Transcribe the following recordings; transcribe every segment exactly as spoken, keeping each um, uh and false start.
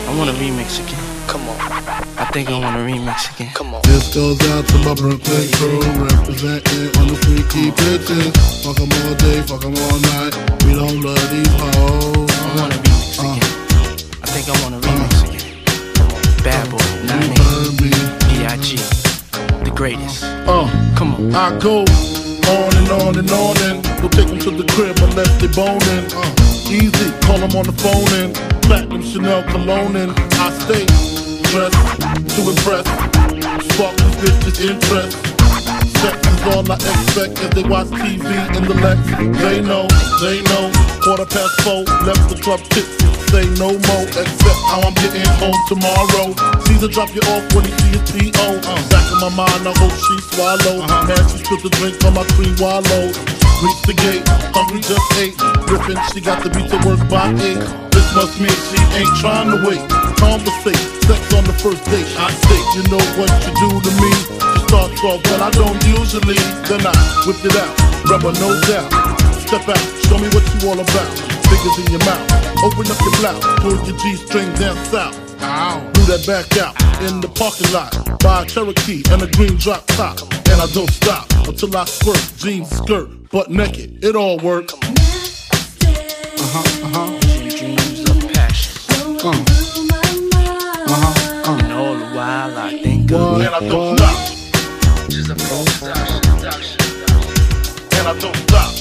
I want a remix again. Come on. I think I want a remix again. Come on. This goes out to my Brooklyn crew, representing on the freaky bitches. Fuck 'em all day, fuck 'em all night. We don't love these hoes. I want a remix uh, again. I think I want a remix uh, again. Bad Boy, nine B I G, the greatest. Uh, Come on. I go on and on and on and we'll take them to the crib unless they boning. Uh, easy, call them on the phone and platinum Chanel cologne and I stay dressed to impress. Spark these bitches' interest. Sex is all I expect as they watch T V in the Lex. They know, they know. Quarter past four, left the club tipsy. Say no more, except how I'm getting home tomorrow. Caesar drop you off when he see his P O. Uh, back in my mind, I hope she swallow. Uh-huh. And she spilled the drink on my cream wallow. Reach the gate, hungry just ate. Griffin, she got the beat to work by eight. This must mean she ain't trying to wait. Conversate, sex on the first date. I say, you know what you do to me. You start off when I don't usually. Then I whip it out, rubber no doubt. Step out, show me what you all about. Fingers in your mouth, open up your blouse, pull your G-string down south. Ow. Do that back out in the parking lot. Buy a Cherokee and a green drop top. And I don't stop until I squirt, jeans, skirt, butt naked, it all works. Uh-huh, uh-huh. Dreams of passion. Uh. Uh-huh, uh. And all the while I think of And I don't stop. Just a production, production. And I don't stop.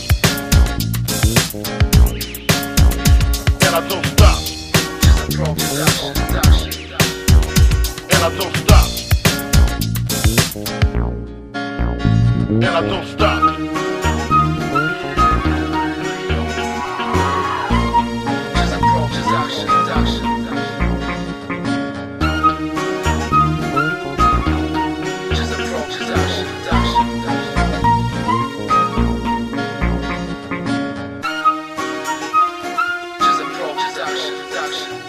And I don't stop. Just a production, production. And I don't stop. And I don't stop. Just a production, production. Just a production, production. Just a production, production.